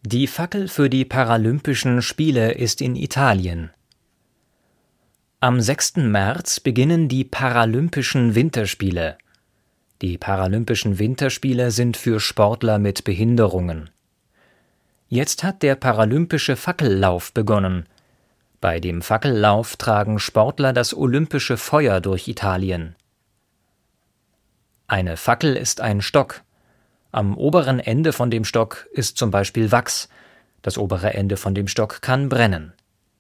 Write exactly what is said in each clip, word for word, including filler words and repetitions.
Die Fackel für die Paralympischen Spiele ist in Italien. Am sechsten März beginnen die Paralympischen Winterspiele. Die Paralympischen Winterspiele sind für Sportler mit Behinderungen. Jetzt hat der Paralympische Fackellauf begonnen. Bei dem Fackellauf tragen Sportler das olympische Feuer durch Italien. Eine Fackel ist ein Stock. Am oberen Ende von dem Stock ist zum Beispiel Wachs. Das obere Ende von dem Stock kann brennen.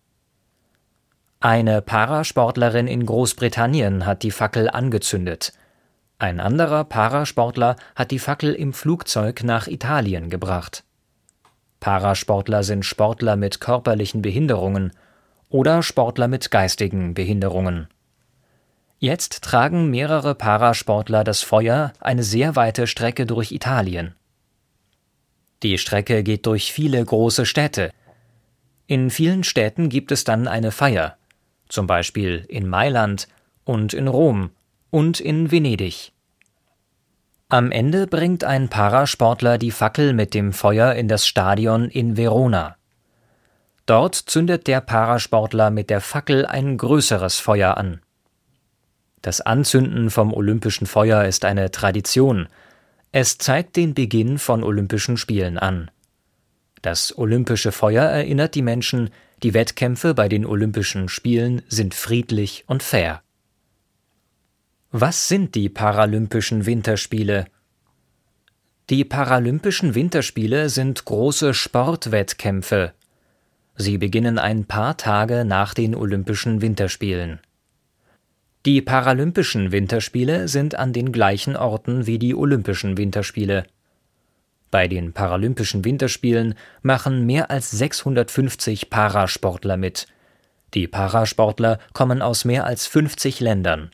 Eine Parasportlerin in Großbritannien hat die Fackel angezündet. Ein anderer Parasportler hat die Fackel im Flugzeug nach Italien gebracht. Parasportler sind Sportler mit körperlichen Behinderungen oder Sportler mit geistigen Behinderungen. Jetzt tragen mehrere Parasportler das Feuer eine sehr weite Strecke durch Italien. Die Strecke geht durch viele große Städte. In vielen Städten gibt es dann eine Feier, zum Beispiel in Mailand und in Rom und in Venedig. Am Ende bringt ein Parasportler die Fackel mit dem Feuer in das Stadion in Verona. Dort zündet der Parasportler mit der Fackel ein größeres Feuer an. Das Anzünden vom olympischen Feuer ist eine Tradition. Es zeigt den Beginn von Olympischen Spielen an. Das olympische Feuer erinnert die Menschen, die Wettkämpfe bei den Olympischen Spielen sind friedlich und fair. Was sind die Paralympischen Winterspiele? Die Paralympischen Winterspiele sind große Sportwettkämpfe. Sie beginnen ein paar Tage nach den Olympischen Winterspielen. Die Paralympischen Winterspiele sind an den gleichen Orten wie die Olympischen Winterspiele. Bei den Paralympischen Winterspielen machen mehr als sechshundertfünfzig Parasportler mit. Die Parasportler kommen aus mehr als fünfzig Ländern.